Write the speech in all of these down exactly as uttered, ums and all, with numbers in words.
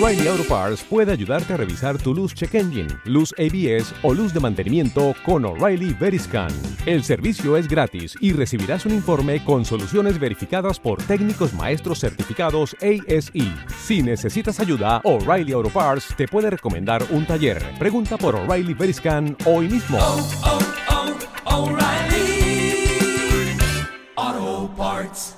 O'Reilly Auto Parts puede ayudarte a revisar tu luz check engine, luz A B S o luz de mantenimiento con O'Reilly Veriscan. El servicio es gratis y recibirás un informe con soluciones verificadas por técnicos maestros certificados A S E. Si necesitas ayuda, O'Reilly Auto Parts te puede recomendar un taller. Pregunta por O'Reilly Veriscan hoy mismo. Oh, oh, oh, O'Reilly Auto Parts.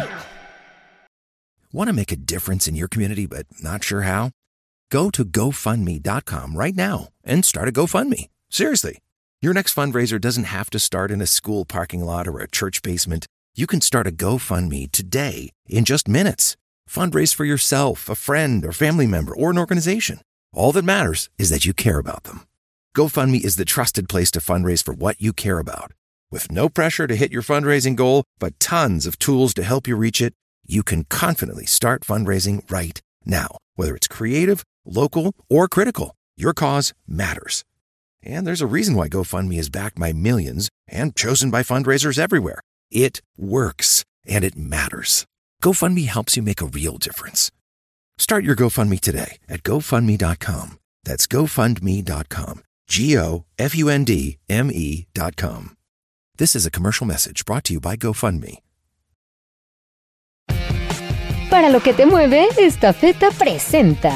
Want to make a difference in your community but not sure how? Go to go fund me dot com right now and start a GoFundMe. Seriously. Your next fundraiser doesn't have to start in a school parking lot or a church basement. You can start a GoFundMe today in just minutes. Fundraise for yourself, a friend, or family member, or an organization. All that matters is that you care about them. GoFundMe is the trusted place to fundraise for what you care about. With no pressure to hit your fundraising goal, but tons of tools to help you reach it, you can confidently start fundraising right now. Whether it's creative, local, or critical, your cause matters. And there's a reason why GoFundMe is backed by millions and chosen by fundraisers everywhere. It works, and it matters. GoFundMe helps you make a real difference. Start your GoFundMe today at go fund me dot com. That's go fund me dot com. G O F U N D M E dot com. This is a commercial message brought to you by GoFundMe. Para lo que te mueve, Estafeta presenta.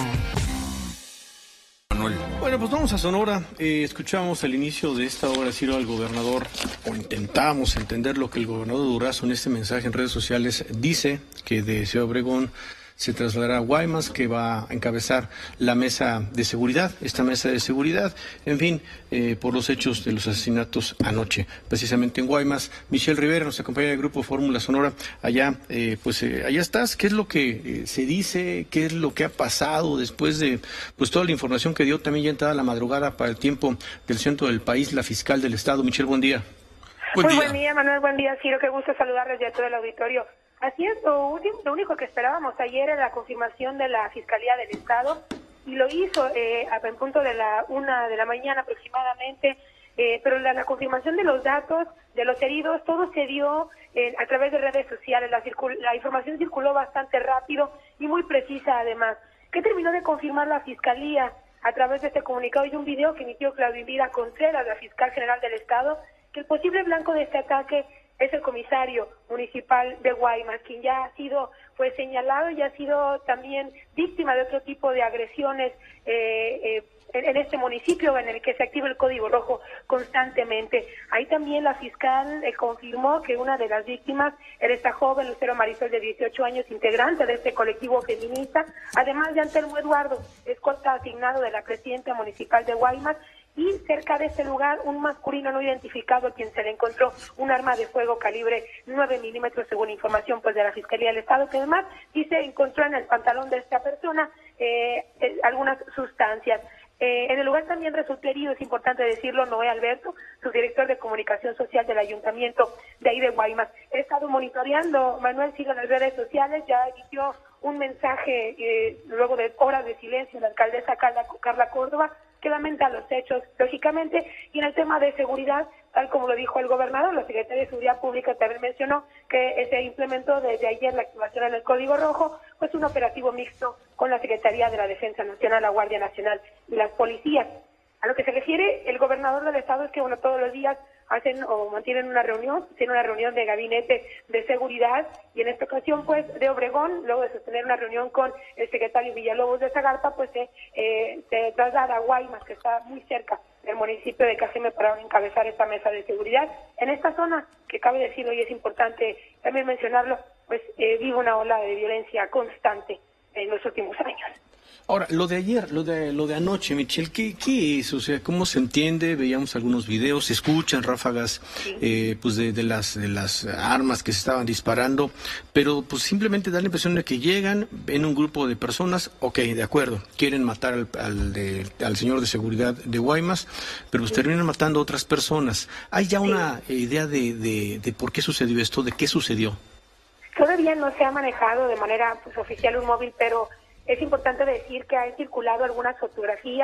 Bueno, pues vamos a Sonora. Eh, escuchamos al inicio de esta hora decir al gobernador, o intentamos entender lo que el gobernador Durazo en este mensaje en redes sociales dice, que de Ciudad Obregón se trasladará a Guaymas, que va a encabezar la mesa de seguridad, esta mesa de seguridad, en fin, eh, por los hechos de los asesinatos anoche, precisamente en Guaymas. Michelle Rivera nos acompaña del Grupo Fórmula Sonora. Allá, eh, pues eh, allá estás. ¿Qué es lo que eh, se dice? ¿Qué es lo que ha pasado después de pues toda la información que dio también ya entrada la madrugada para el tiempo del centro del país la fiscal del estado? Michelle, buen día. Buen Muy día. Buen día, Manuel. Buen día, Ciro. Qué gusto saludarles ya a todo el auditorio. Así es, lo, último, lo único que esperábamos ayer era la confirmación de la Fiscalía del Estado, y lo hizo eh, a en punto de la una de la mañana aproximadamente, eh, pero la, la confirmación de los datos, de los heridos, todo se dio eh, a través de redes sociales. La, circul, la información circuló bastante rápido y muy precisa además. ¿Qué terminó de confirmar la Fiscalía a través de este comunicado y un video que emitió Claudia Elvira Contreras, la Fiscal General del Estado, que el posible blanco de este ataque es el comisario municipal de Guaymas, quien ya ha sido pues señalado y ha sido también víctima de otro tipo de agresiones eh, eh, en, en este municipio en el que se activa el Código Rojo constantemente. Ahí también la fiscal eh, confirmó que una de las víctimas era esta joven Lucero Marisol de dieciocho años, integrante de este colectivo feminista, además de Antelmo Eduardo, escolta asignado de la presidenta municipal de Guaymas. Y cerca de este lugar, un masculino no identificado a quien se le encontró un arma de fuego calibre nueve milímetros, según información pues de la Fiscalía del Estado, que además sí se encontró en el pantalón de esta persona eh, eh, algunas sustancias. Eh, en el lugar también resultó herido, es importante decirlo, Noé Alberto, su director de comunicación social del ayuntamiento de ahí de Guaymas. He estado monitoreando, Manuel, sigue en las redes sociales, ya emitió un mensaje eh, luego de horas de silencio la alcaldesa Carla, Carla Córdoba, que lamenta los hechos, lógicamente, y en el tema de seguridad, tal como lo dijo el gobernador, la Secretaría de Seguridad Pública también mencionó que se implementó desde ayer la activación en el Código Rojo, pues un operativo mixto con la Secretaría de la Defensa Nacional, la Guardia Nacional y las policías. A lo que se refiere el gobernador del estado es que, bueno, todos los días hacen o mantienen una reunión, tienen una reunión de gabinete de seguridad, y en esta ocasión, pues, de Obregón, luego de sostener una reunión con el secretario Villalobos de Zagarpa, pues se, eh, se traslada a Guaymas, que está muy cerca del municipio de Cajeme, para encabezar esta mesa de seguridad. En esta zona, que cabe decirlo y es importante también mencionarlo, pues eh, vive una ola de violencia constante en los últimos años. Ahora, lo de ayer, lo de lo de anoche, Michelle, ¿qué, qué es? O sea, ¿cómo se entiende? Veíamos algunos videos, se escuchan ráfagas sí. eh, pues de, de las de las armas que se estaban disparando, pero pues simplemente da la impresión de que llegan, ven un grupo de personas, ok, de acuerdo, quieren matar al, al, de, al señor de seguridad de Guaymas, pero pues sí. terminan matando a otras personas. ¿Hay ya sí. una idea de, de, de por qué sucedió esto, de qué sucedió? Todavía no se ha manejado de manera pues, oficial un móvil, pero es importante decir que han circulado algunas fotografías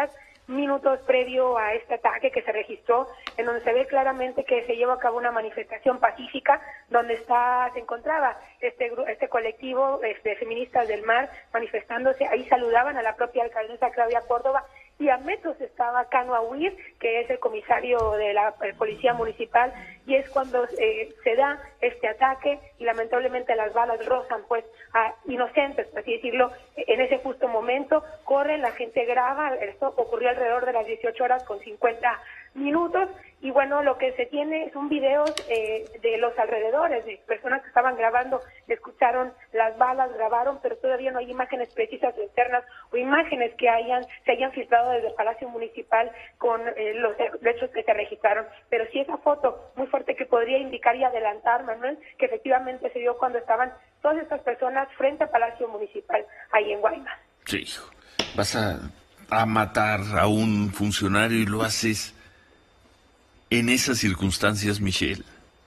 minutos previo a este ataque que se registró, en donde se ve claramente que se llevó a cabo una manifestación pacífica, donde está se encontraba este este colectivo este, feministas del mar manifestándose. Ahí saludaban a la propia alcaldesa Claudia Córdoba, y a metros estaba Cano Aguirre, que es el comisario de la policía municipal, y es cuando eh, se da este ataque, y lamentablemente las balas rozan pues a inocentes, por así decirlo, en ese justo momento. Corren, la gente graba. Esto ocurrió alrededor de las dieciocho horas con cincuenta minutos, y bueno, lo que se tiene son videos eh, de los alrededores, de personas que estaban grabando, escucharon las balas, grabaron, pero todavía no hay imágenes precisas o externas, o imágenes que hayan se hayan filtrado desde el Palacio Municipal con eh, los hechos que se registraron. Pero sí, esa foto muy fuerte que podría indicar y adelantar, Manuel, que efectivamente se dio cuando estaban todas estas personas frente al Palacio Municipal, ahí en Guaymas. Sí, hijo. Vas a, a matar a un funcionario y lo haces en esas circunstancias, Michelle.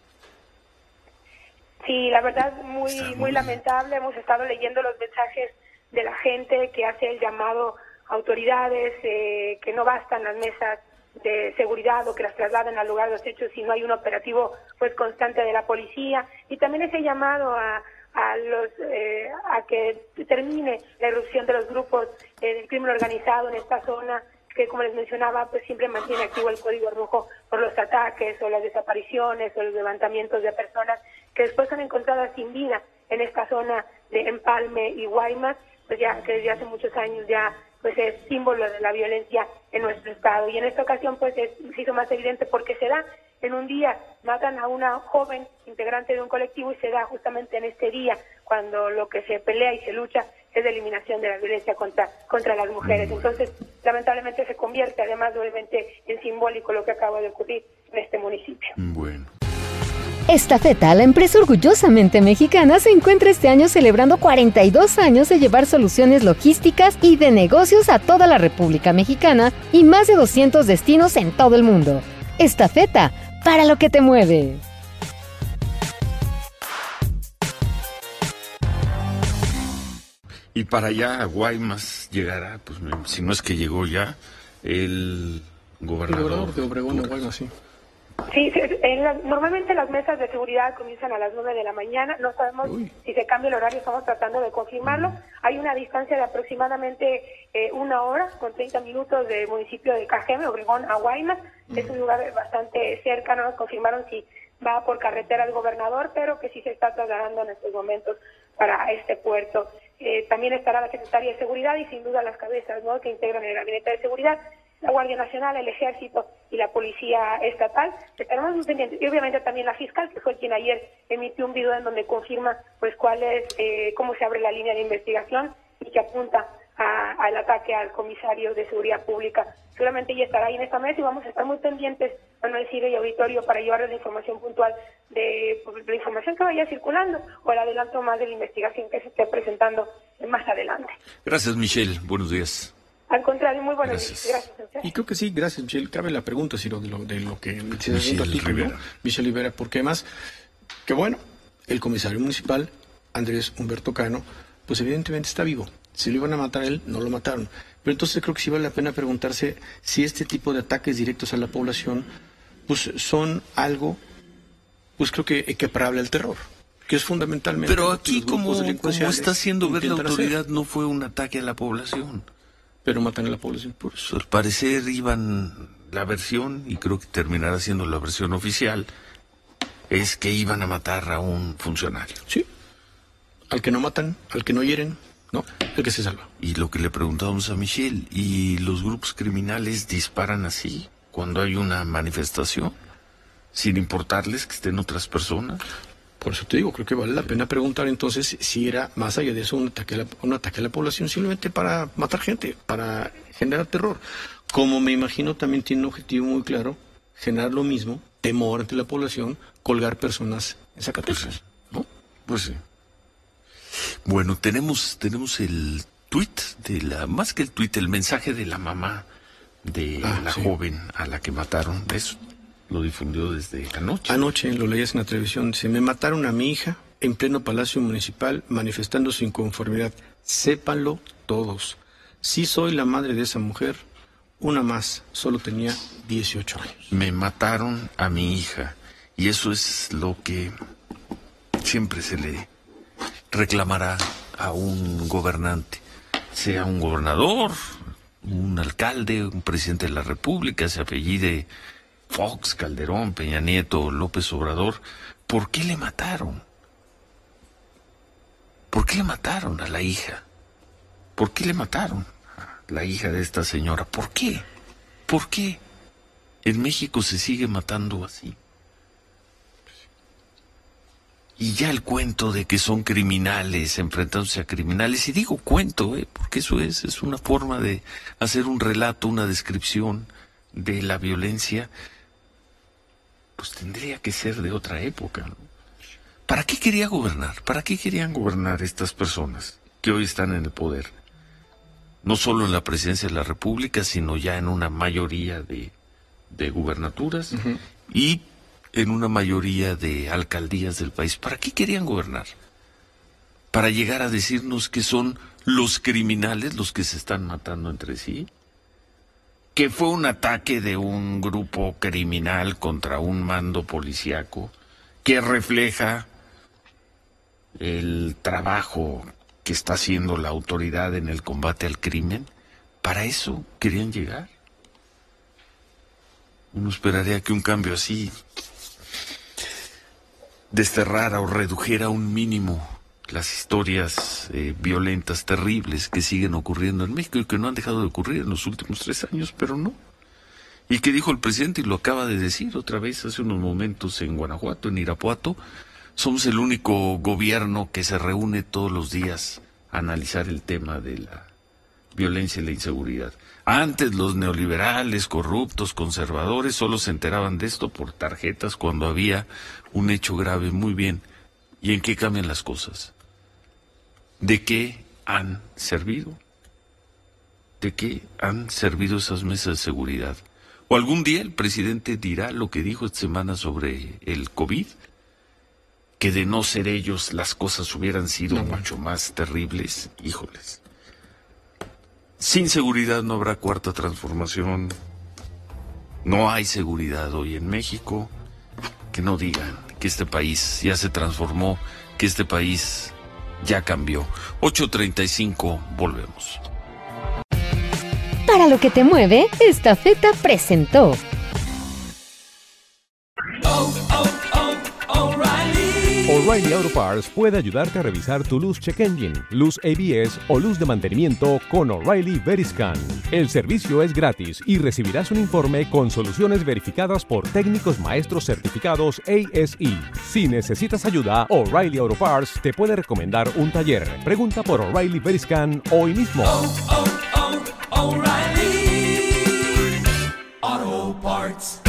Sí, la verdad, muy, muy muy lamentable. Hemos estado leyendo los mensajes de la gente que hace el llamado a autoridades, eh, que no bastan las mesas de seguridad o que las trasladen al lugar de los hechos si no hay un operativo pues constante de la policía, y también ese llamado a a los eh, a que termine la irrupción de los grupos eh, del crimen organizado en esta zona, que como les mencionaba pues siempre mantiene activo el código rojo por los ataques o las desapariciones o los levantamientos de personas que después son encontradas sin vida en esta zona de Empalme y Guaymas, pues ya que desde hace muchos años ya pues es símbolo de la violencia en nuestro estado. Y en esta ocasión pues es, se hizo más evidente porque se da en un día, matan a una joven integrante de un colectivo, y se da justamente en este día cuando lo que se pelea y se lucha es la eliminación de la violencia contra contra las mujeres. Entonces, lamentablemente se convierte además doblemente en simbólico lo que acaba de ocurrir en este municipio. Bueno. Estafeta, la empresa orgullosamente mexicana, se encuentra este año celebrando cuarenta y dos años de llevar soluciones logísticas y de negocios a toda la República Mexicana y más de doscientos destinos en todo el mundo. Estafeta, para lo que te mueve. Y para allá a Guaymas llegará, pues si no es que llegó ya, el gobernador. El gobernador de Obregón a Guaymas, sí. Sí, en la, normalmente las mesas de seguridad comienzan a las nueve de la mañana, no sabemos Uy. si se cambia el horario, estamos tratando de confirmarlo. Uh-huh. Hay una distancia de aproximadamente eh, una hora con treinta minutos del municipio de Cajeme, Obregón a Guaymas. Uh-huh. Es un lugar bastante cerca, no nos confirmaron si va por carretera el gobernador, pero que sí se está trasladando en estos momentos para este puerto. Eh, también estará la Secretaría de Seguridad y sin duda las cabezas, ¿no?, que integran el Gabinete de Seguridad, la Guardia Nacional, el Ejército y la Policía Estatal. Estaremos muy pendientes. Y obviamente también la fiscal, que fue quien ayer emitió un video en donde confirma pues cuál es, eh, cómo se abre la línea de investigación y que apunta a, al ataque al comisario de Seguridad Pública. Solamente ella estará ahí en esta mesa y vamos a estar muy pendientes, Manuel Ciro y auditorio, para llevarles la información puntual de, pues, de la información que vaya circulando o el adelanto más de la investigación que se esté presentando más adelante. Gracias, Michelle. Buenos días. Al contrario, muy buenos Gracias. días. Gracias. Y creo que sí, gracias, Michelle. Cabe la pregunta, Ciro, de lo, de lo que se Michelle un ratito, Rivera. ¿no? Michelle Rivera, porque además, que bueno, el comisario municipal, Andrés Humberto Cano, pues evidentemente está vivo. Si lo iban a matar a él, no lo mataron. Pero entonces creo que sí vale la pena preguntarse si este tipo de ataques directos a la población, pues son algo, pues creo que equiparable al terror, que es fundamentalmente. Pero aquí, como, como está haciendo ver la autoridad, hacer. No fue un ataque a la población. Pero matan a la población. Por eso. Al parecer iban, la versión, y creo que terminará siendo la versión oficial, es que iban a matar a un funcionario. Sí. Al que no matan, al que no hieren, ¿no? El que se salva. Y lo que le preguntábamos a Michelle, ¿y los grupos criminales disparan así cuando hay una manifestación, sin importarles que estén otras personas? Por eso te digo, creo que vale la pena preguntar entonces si era, más allá de eso, un ataque a la, un ataque a la población simplemente para matar gente, para generar terror. Como me imagino también tiene un objetivo muy claro, generar lo mismo, temor entre la población, colgar personas en Zacatecas, pues sí. ¿no? Pues sí. Bueno, tenemos tenemos el tuit de la, más que el tuit, el mensaje de la mamá de ah, la sí. joven a la que mataron. Eso lo difundió desde anoche. Anoche lo leías en la televisión. Dice: me mataron a mi hija en pleno Palacio Municipal manifestando su inconformidad. Sépanlo todos. Sí soy la madre de esa mujer. Una más, solo tenía dieciocho años. Me mataron a mi hija. Y eso es lo que siempre se le reclamará a un gobernante. Sea un gobernador, un alcalde, un presidente de la República, se apellide Fox, Calderón, Peña Nieto, López Obrador. ¿Por qué le mataron? ¿Por qué le mataron a la hija? ¿Por qué le mataron a la hija de esta señora? ¿Por qué? ¿Por qué? En México se sigue matando así. Y ya el cuento de que son criminales enfrentándose a criminales, y digo cuento, ¿eh? porque eso es, es una forma de hacer un relato, una descripción de la violencia, pues tendría que ser de otra época, ¿no? ¿Para qué quería gobernar? ¿Para qué querían gobernar estas personas que hoy están en el poder? No solo en la presidencia de la República, sino ya en una mayoría de, de gubernaturas uh-huh. y en una mayoría de alcaldías del país. ¿Para qué querían gobernar? ¿Para llegar a decirnos que son los criminales los que se están matando entre sí? ¿Que fue un ataque de un grupo criminal contra un mando policíaco que refleja el trabajo que está haciendo la autoridad en el combate al crimen? ¿Para eso querían llegar? Uno esperaría que un cambio así desterrara o redujera a un mínimo las historias eh, violentas, terribles que siguen ocurriendo en México y que no han dejado de ocurrir en los últimos tres años, pero no. Y que dijo el presidente, y lo acaba de decir otra vez hace unos momentos en Guanajuato, en Irapuato, somos el único gobierno que se reúne todos los días a analizar el tema de la violencia y la inseguridad. Antes los neoliberales, corruptos, conservadores, solo se enteraban de esto por tarjetas cuando había un hecho grave. Muy bien. ¿Y en qué cambian las cosas? ¿De qué han servido? ¿De qué han servido esas mesas de seguridad? ¿O algún día el presidente dirá lo que dijo esta semana sobre el COVID? Que de no ser ellos las cosas hubieran sido mucho más terribles. Híjoles. Sin seguridad no habrá cuarta transformación. No hay seguridad hoy en México. Que no digan que este país ya se transformó, que este país ya cambió. ocho treinta y cinco, volvemos. Para lo que te mueve, esta feta presentó. Oh, oh, oh, O'Reilly. O'Reilly Auto Parts puede ayudarte a revisar tu luz check engine, luz A B S o luz de mantenimiento con O'Reilly Veriscan. El servicio es gratis y recibirás un informe con soluciones verificadas por técnicos maestros certificados A S E. Si necesitas ayuda, O'Reilly Auto Parts te puede recomendar un taller. Pregunta por O'Reilly Veriscan hoy mismo. Oh, oh, oh, O'Reilly Auto Parts.